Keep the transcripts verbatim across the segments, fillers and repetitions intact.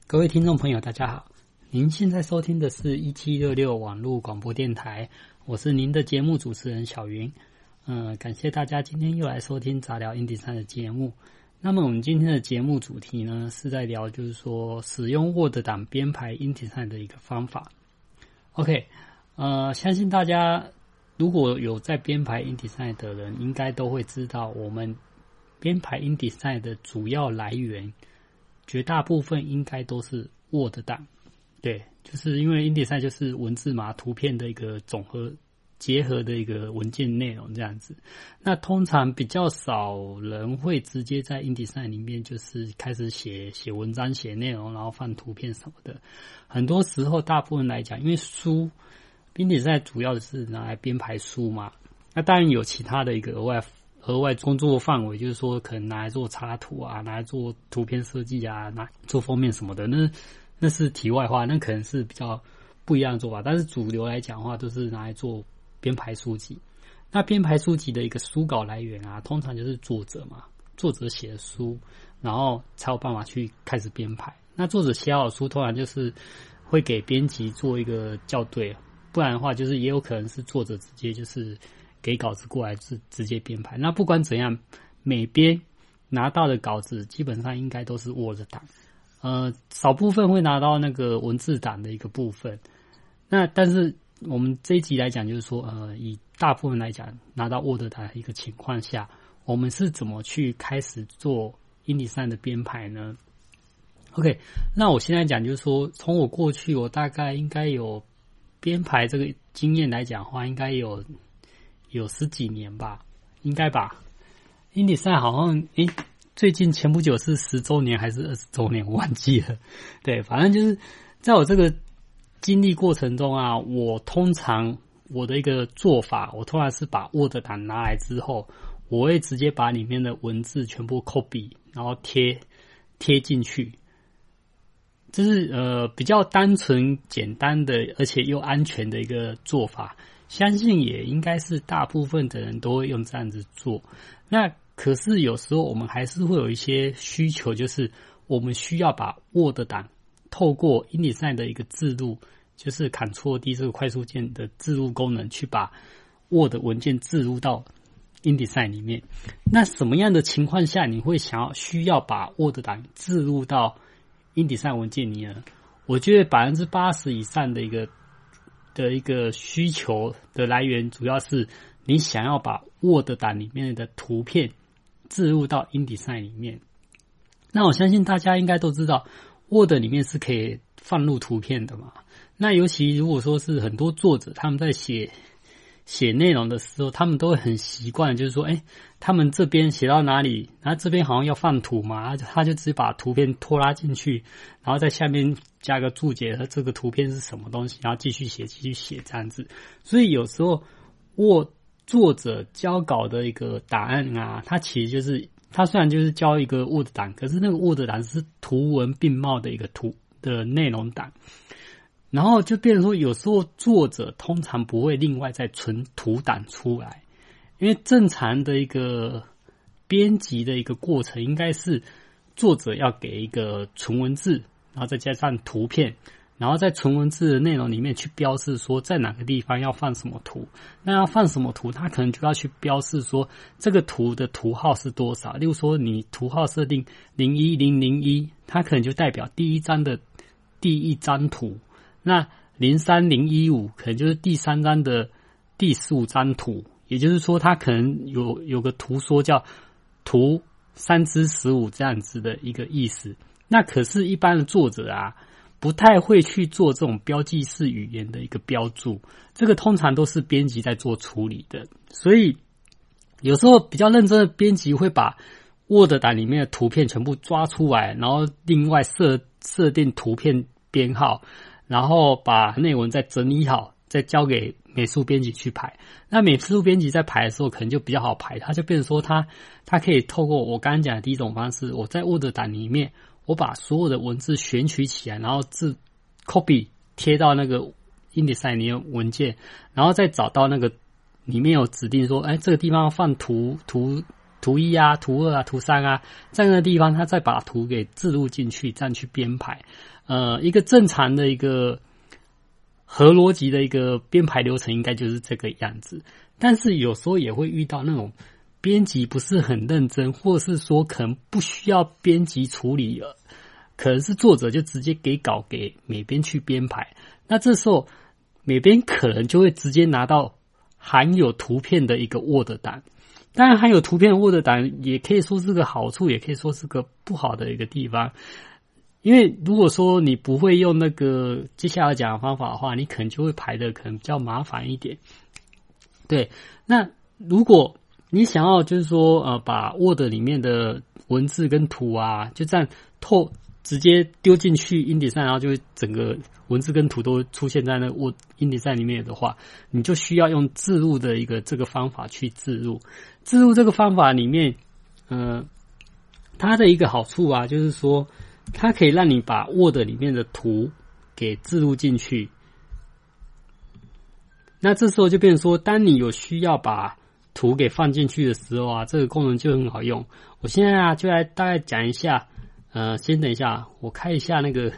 各位听众朋友大家好，您现在收听的是一七六六网络广播电台，我是您的节目主持人小云。呃，感谢大家今天又来收听杂聊 InDesign 的节目。那么我们今天的节目主题呢，是在聊就是说使用 Word 档编排 InDesign 的一个方法。OK， 呃，相信大家如果有在编排 InDesign 的人，应该都会知道我们编排 InDesign 的主要来源，绝大部分应该都是 Word 档。对，就是因为 InDesign 就是文字嘛，图片的一个总和结合的一个文件内容这样子。那通常比较少人会直接在 InDesign 里面就是开始写写文章、写内容，然后放图片什么的。很多时候大部分来讲，因为书 InDesign 主要是拿来编排书嘛，那当然有其他的一个额外额外工作范围，就是说可能拿来做插图啊，拿来做图片设计啊，拿来做封面什么的，那那是题外话，那可能是比较不一样的做法。但是主流来讲的话，都是拿来做编排书籍。那编排书籍的一个书稿来源啊，通常就是作者嘛，作者写的书，然后才有办法去开始编排。那作者写好的书，通常就是会给编辑做一个校对，不然的话，就是也有可能是作者直接就是给稿子过来是直接编排。那不管怎样，每编拿到的稿子基本上应该都是 Word 档，呃，少部分会拿到那个文字档的一个部分。那但是我们这一集来讲，就是说，呃，以大部分来讲拿到 Word 档的一个情况下，我们是怎么去开始做 InDesign 的编排呢 ？OK， 那我现在讲就是说，从我过去我大概应该有编排这个经验来讲的话，应该有。有十几年吧，应该吧。InDesign 好像诶，最近前不久是十周年还是二十周年，我忘记了。对，反正就是在我这个经历过程中啊，我通常我的一个做法，我通常是把 Word 档拿来之后，我会直接把里面的文字全部 copy， 然后贴贴进去。这是呃比较单纯简单的，而且又安全的一个做法。相信也应该是大部分的人都会用这样子做。那可是有时候我们还是会有一些需求，就是我们需要把 Word 档透过 InDesign 的一个置入，就是 Ctrl D 这个快速键的置入功能，去把 Word 文件置入到 InDesign 里面。那什么样的情况下你会想要需要把 Word 档置入到 InDesign 文件里呢？我觉得 百分之八十 以上的一个的一个需求的来源，主要是你想要把 Word 档里面的图片置入到 InDesign 里面。那我相信大家应该都知道 Word 里面是可以放入图片的嘛。那尤其如果说是很多作者他们在写写内容的时候，他们都会很习惯，就是说诶他们这边写到哪里，然后这边好像要放图嘛，他就直接把图片拖拉进去，然后在下面加个注解，这个图片是什么东西，然后继续写继续写这样子。所以有时候我作者交稿的一个档案啊，它其实就是它虽然就是交一个 Word 档，可是那个 Word 档是图文并茂的一个图的内容档，然后就变成说有时候作者通常不会另外再存图档出来，因为正常的一个编辑的一个过程应该是作者要给一个纯文字，然后再加上图片，然后在纯文字的内容里面去标示说在哪个地方要放什么图。那要放什么图，他可能就要去标示说这个图的图号是多少。例如说你图号设定零一零零一，它可能就代表第一张的第一张图。那零三零一五可能就是第三张的第十五张图，也就是说它可能有有个图说叫图三之十五这样子的一个意思。那可是一般的作者啊不太会去做这种标记式语言的一个标注，这个通常都是编辑在做处理的。所以有时候比较认真的编辑会把 Word 档里面的图片全部抓出来，然后另外设设定图片编号，然后把内文再整理好，再交给美术编辑去排。那美术编辑在排的时候可能就比较好排，它就变成说它它可以透过我刚刚讲的第一种方式，我在 Word 档里面我把所有的文字选取起来，然后自 copy 贴到那个 InDesign 里面文件，然后再找到那个里面有指定说，哎，这个地方要放图图图一啊、图二啊、图三啊，在那个地方，它再把图给置入进去，这样去编排。呃，一个正常的一个合逻辑的一个编排流程，应该就是这个样子。但是有时候也会遇到那种编辑不是很认真，或者是说可能不需要编辑处理了，可能是作者就直接给稿给美编去编排。那这时候美编可能就会直接拿到含有图片的一个 Word 档。当然含有图片的 Word 档也可以说是个好处，也可以说是个不好的一个地方。因为如果说你不会用那个接下来讲的方法的话，你可能就会排的可能比较麻烦一点。对，那如果你想要就是说呃把 Word 里面的文字跟图啊就这样透直接丢进去 InDesign， 然后就会整个文字跟图都出现在那 Word InDesign 里面的话，你就需要用置入的一个这个方法去置入。置入这个方法里面，呃，它的一个好处啊，就是说它可以让你把 Word 里面的图给置入进去。那这时候就变成说，当你有需要把图给放进去的时候啊，这个功能就很好用。我现在啊就来大概讲一下，呃，先等一下，我开一下那个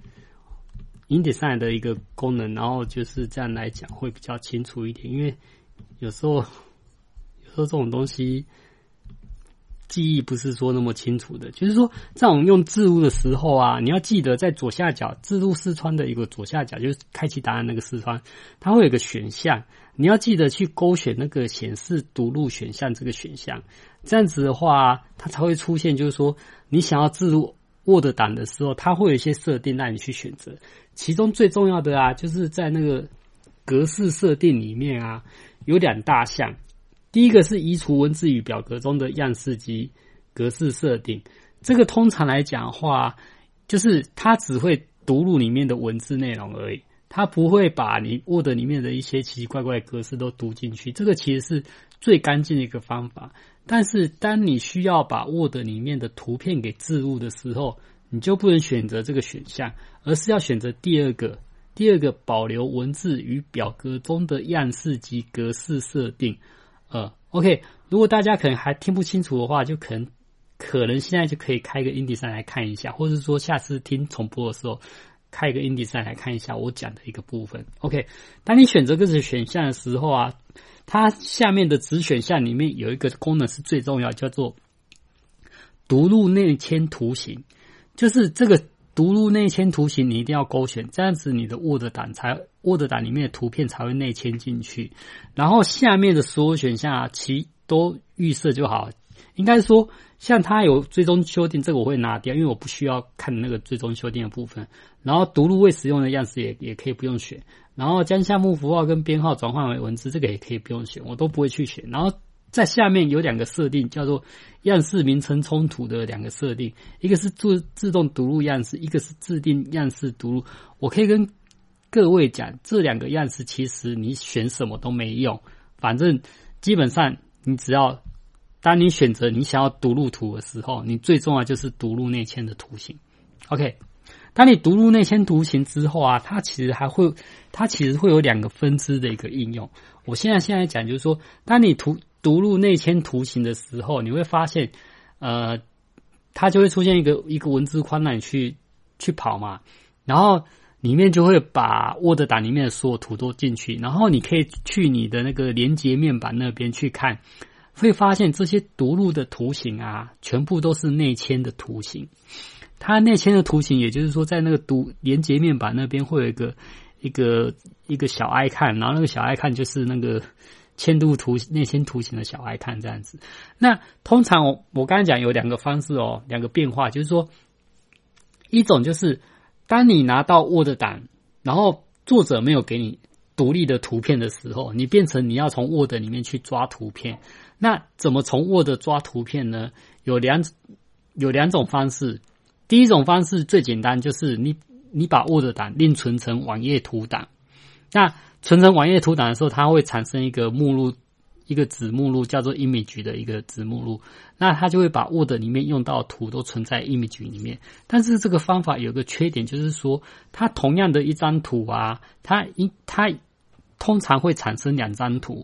InDesign 的一个功能，然后就是这样来讲会比较清楚一点，因为有时候有时候这种东西记忆不是说那么清楚的，就是说在我们用置入的时候啊，你要记得在左下角置入视窗的一个左下角，就是开启答案那个视窗，它会有一个选项，你要记得去勾选那个显示读入选项这个选项，这样子的话它才会出现，就是说你想要置入 Word 档的时候，它会有一些设定让你去选择，其中最重要的啊，就是在那个格式设定里面啊，有两大项。第一个是移除文字与表格中的样式及格式设定，这个通常来讲的话，就是它只会读入里面的文字内容而已，它不会把你 Word 里面的一些奇奇怪怪的格式都读进去，这个其实是最干净的一个方法。但是当你需要把 Word 里面的图片给置入的时候，你就不能选择这个选项，而是要选择第二个，第二个保留文字与表格中的样式及格式设定。呃 ，OK， 如果大家可能还听不清楚的话，就可能可能现在就可以开个 InDesign 来看一下，或者说下次听重播的时候开一个 InDesign 来看一下我讲的一个部分。OK， 当你选择这个选项的时候啊，它下面的子选项里面有一个功能是最重要，叫做读入内嵌图形，就是这个读入内嵌图形你一定要勾选，这样子你的 Word 档才 Word 档里面的图片才会内嵌进去。然后下面的所有选项啊，其都预设就好。应该说，像它有追踪修订，这个我会拿掉，因为我不需要看那个追踪修订的部分。然后读入未使用的样式也也可以不用选。然后将项目符号跟编号转换为文字，这个也可以不用选，我都不会去选。然后在下面有两个设定，叫做样式名称冲突的两个设定，一个是自自动读入样式，一个是自定样式读入。我可以跟各位讲，这两个样式其实你选什么都没用，反正基本上你只要当你选择你想要读入图的时候，你最重要就是读入内嵌的图形。OK， 当你读入内嵌图形之后啊，它其实还会，它其实会有两个分支的一个应用。我现在现在讲就是说，当你图读入内嵌图形的时候，你会发现，呃，它就会出现一个一个文字框让你去去跑嘛，然后里面就会把 Word 档里面的所有图都进去，然后你可以去你的那个连结面板那边去看，会发现这些读入的图形啊，全部都是内嵌的图形。它内嵌的图形，也就是说，在那个读连结面板那边会有一个一个一个小 icon， 然后那个小 icon 就是那个嵌入图内嵌图形的小 icon 这样子。那通常我我刚才讲有两个方式哦，两个变化，就是说，一种就是当你拿到 Word 档，然后作者没有给你独立的图片的时候，你变成你要从 Word 里面去抓图片。那怎么从 Word 抓图片呢？有两有两种方式。第一种方式最简单，就是你你把 Word 档另存成网页图档。那存成网页图档的时候，它会产生一个目录，一个子目录叫做 image 的一个子目录。那它就会把 Word 里面用到的图都存在 image 里面。但是这个方法有个缺点，就是说它同样的一张图啊，它一它通常会产生两张图。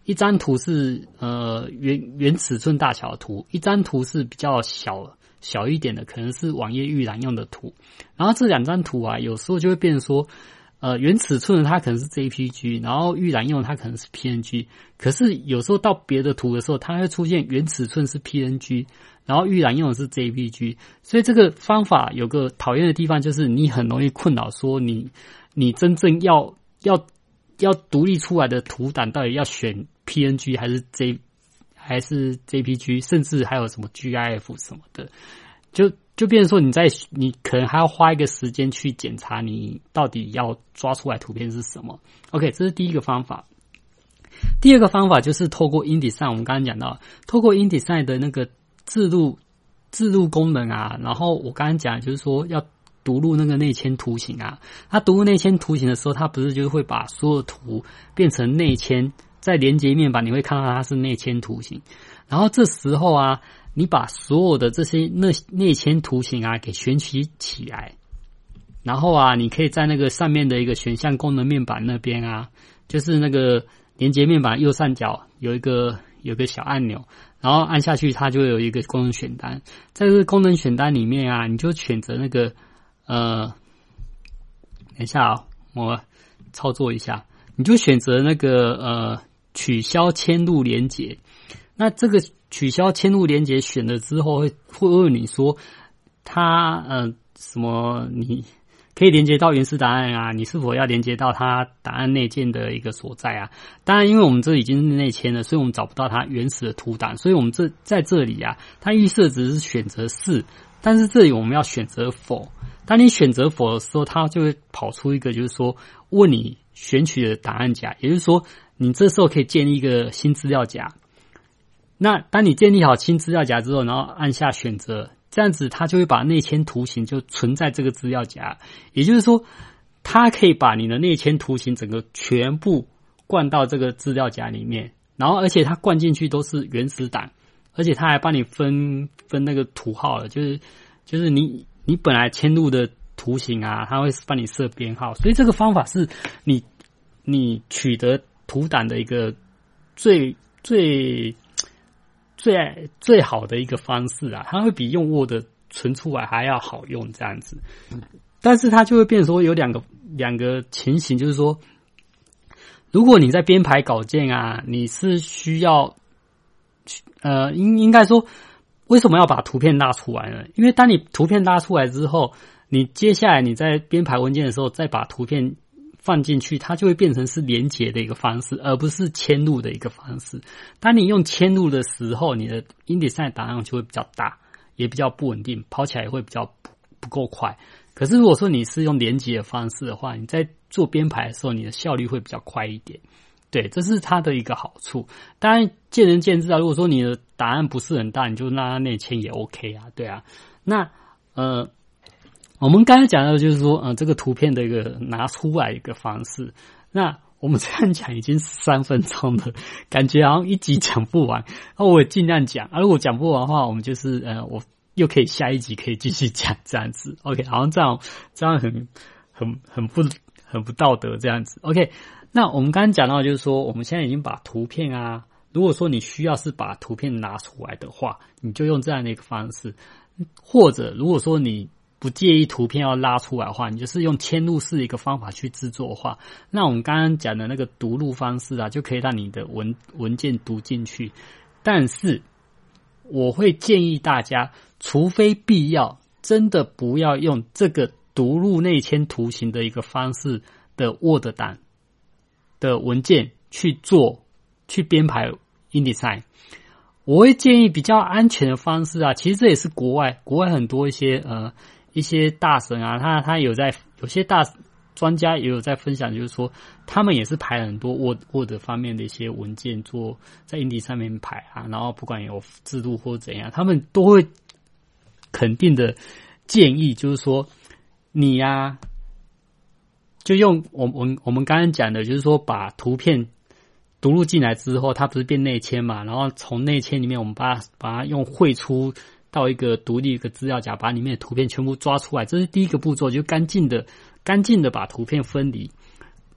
一张图是呃原原尺寸大小的图，一张图是比较小小一点的，可能是网页预览用的图。然后这两张图啊，有时候就会变成说，呃，原尺寸的它可能是 J P G， 然后预览用的它可能是 P N G。可是有时候到别的图的时候，它会出现原尺寸是 P N G， 然后预览用的是 J P G。所以这个方法有个讨厌的地方，就是你很容易困扰说你你真正要要要独立出来的图档到底要选 P N G 还是 J 还是 J P G， 甚至还有什么 G I F 什么的，就就变成说你在你可能还要花一个时间去检查你到底要抓出来图片是什么。OK， 这是第一个方法。第二个方法就是透过 InDesign， 我们刚刚讲到，透过 InDesign 的那个自录自录功能啊，然后我刚刚讲就是说要读入那个内嵌图形啊，它读入内嵌图形的时候，它不是就是会把所有图变成内嵌，在连接面板你会看到它是内嵌图形，然后这时候啊，你把所有的这些内内嵌图形啊给选取起来，然后啊，你可以在那个上面的一个选项功能面板那边啊，就是那个连接面板右上角有一个有个小按钮，然后按下去它就会有一个功能选单，在这个功能选单里面啊，你就选择那个呃，等一下啊、哦，我操作一下，你就选择那个呃取消嵌入连结。那这个取消嵌入连结选了之后会会问你说它呃什么你可以连接到原始档案啊，你是否要连接到它档案内建的一个所在啊？当然因为我们这已经是内嵌了，所以我们找不到它原始的图档，所以我们这在这里啊，它预设值是选择是，但是这里我们要选择否。当你选择否的时候，它就会跑出一个就是说问你选取的档案夹，也就是说你这时候可以建立一个新资料夹。那当你建立好新资料夹之后，然后按下选择，这样子它就会把内嵌图形就存在这个资料夹，也就是说它可以把你的内嵌图形整个全部灌到这个资料夹里面，然后而且它灌进去都是原始档，而且它还帮你分分那个图号了，就是就是你你本来嵌入的图形啊，它会帮你设编号，所以这个方法是你你取得图档的一个最最最最好的一个方式啊，它会比用 Word 存出来还要好用这样子。但是它就会变成说有两个两个情形，就是说如果你在编排稿件啊，你是需要呃应应该说为什么要把图片拉出来呢？因为当你图片拉出来之后，你接下来你在编排文件的时候再把图片放进去，它就会变成是连结的一个方式，而不是嵌入的一个方式。当你用嵌入的时候，你的 InDesign 档案就会比较大，也比较不稳定，跑起来也会比较不不够快。可是如果说你是用连结的方式的话，你在做编排的时候，你的效率会比较快一点。对，这是它的一个好处。当然见仁见智啊，如果说你的档案不是很大，你就让它内嵌也 OK 啊，对啊。那呃我们刚才讲的就是说呃这个图片的一个拿出来一个方式。那我们这样讲已经三分钟了，感觉好像一集讲不完，那我也尽量讲啊，如果讲不完的话，我们就是呃我又可以下一集可以继续讲这样子。 OK， 好像这样这样很很很不很不道德这样子。 OK，那我们刚刚讲到就是说我们现在已经把图片啊，如果说你需要是把图片拿出来的话，你就用这样的一个方式，或者如果说你不介意图片要拉出来的话，你就是用嵌入式的一个方法去制作的话，那我们刚刚讲的那个读入方式啊，就可以让你的文文件读进去。但是我会建议大家，除非必要，真的不要用这个读入内嵌图形的一个方式的 Word 档的文件去做去编排 InDesign。我会建议比较安全的方式啊，其实这也是国外国外很多一些呃一些大神啊，他他有在有些大专家也有在分享，就是说他们也是排很多 Word Word 方面的一些文件做在 InDesign 上面排啊，然后不管有制度或怎样，他们都会肯定的建议，就是说你呀、啊、就用我我我们刚刚讲的，就是说把图片读入进来之后，它不是变内嵌嘛，然后从内嵌里面我们把它把它用汇出到一个独立一个资料夹，把里面的图片全部抓出来，这是第一个步骤，就干净的干净的把图片分离。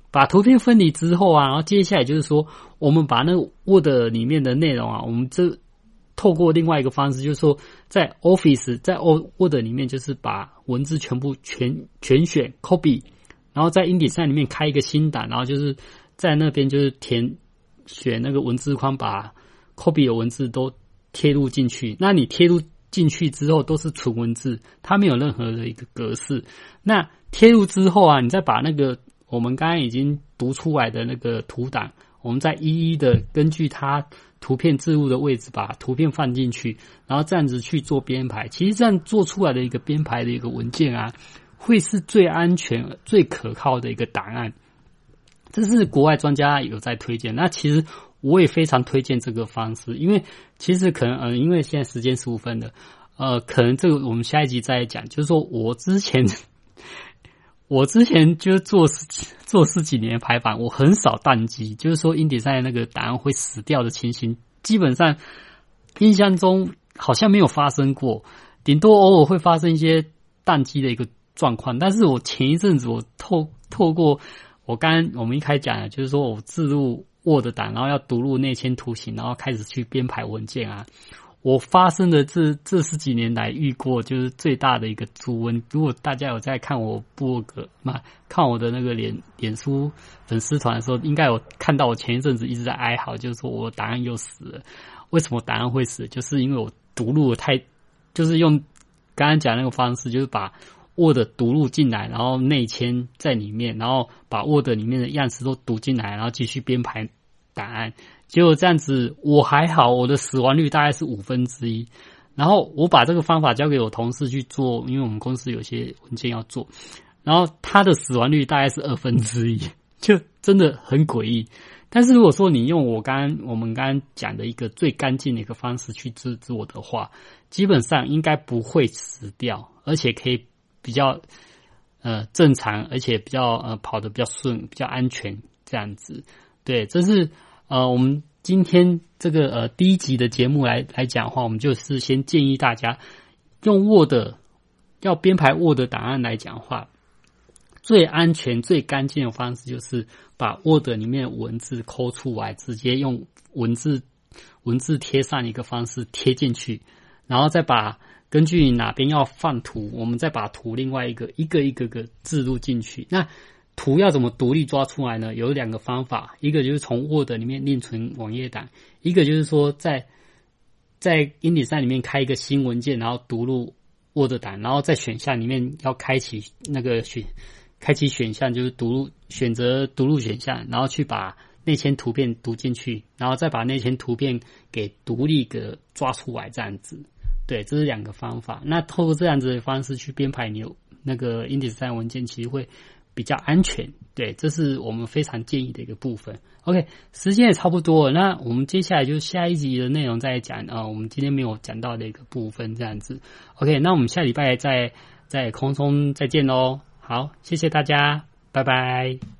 把图片分离之后啊，然后接下来就是说，我们把那个 Word 里面的内容啊，我们这透过另外一个方式，就是说，在 Office 在 Word 里面，就是把文字全部全全选 copy， 然后在 InDesign 里面开一个新档，然后就是在那边就是填选那个文字框，把 copy 的文字都贴入进去。那你贴入进去之后都是纯文字，它没有任何的一个格式。那贴入之后啊，你再把那个我们刚刚已经读出来的那个图档，我们再一一的根据它图片置入的位置把图片放进去，然后这样子去做编排。其实这样做出来的一个编排的一个文件啊，会是最安全最可靠的一个档案。这是国外专家有在推荐，那其实我也非常推荐这个方式，因为其实可能呃，因为现在时间十五分了，呃，可能这个我们下一集再讲。就是说我之前我之前就是做做十几年排版，我很少宕机，就是说 InDesign 那个档案会死掉的情形，基本上印象中好像没有发生过，顶多偶尔会发生一些宕机的一个状况。但是我前一阵子我透透过我刚刚我们一开始讲的，就是说我置入 Word 档，然后要读入内嵌图形，然后开始去编排文件啊。我发生的这这十几年来遇过就是最大的一个猪瘟。如果大家有在看我部落格嘛，看我的那个脸脸书粉丝团的时候，应该有看到我前一阵子一直在哀嚎，就是说我档案又死了。为什么档案会死？就是因为我读入了太，就是用刚刚讲那个方式，就是把 Word 读入进来，然后内嵌在里面，然后把 Word 里面的样式都读进来，然后继续编排档案。结果这样子我还好，我的死亡率大概是五分之一。然后我把这个方法交给我同事去做，因为我们公司有些文件要做，然后他的死亡率大概是二分之一，就真的很诡异。但是如果说你用我刚刚我们刚刚讲的一个最干净的一个方式去制作的话，基本上应该不会死掉，而且可以比较呃正常，而且比较呃跑得比较顺，比较安全这样子。对，这是呃我们今天这个呃第一集的节目来来讲的话，我们就是先建议大家用 Word 要编排 Word 档案来讲的话，最安全最干净的方式就是把 Word 里面的文字抠出来，直接用文字文字贴上一个方式贴进去，然后再把根据哪边要放图，我们再把图另外一个一个一个个置入进去。那图要怎么独立抓出来呢？有两个方法，一个就是从 Word 里面另存网页档，一个就是说在在 InDesign 里面开一个新文件，然后读入 Word 档，然后在选项里面要开启那个选开启选项，就是读入选择读入选项，然后去把内嵌图片读进去，然后再把内嵌图片给独立的抓出来，这样子。对，这是两个方法。那透过这样子的方式去编排你那个 InDesign 文件，其实会比较安全。对，这是我们非常建议的一个部分。OK， 时间也差不多了，那我们接下来就下一集的内容再讲啊、呃，我们今天没有讲到的一个部分，这样子。OK， 那我们下礼拜再在空中再见咯。好，谢谢大家，拜拜。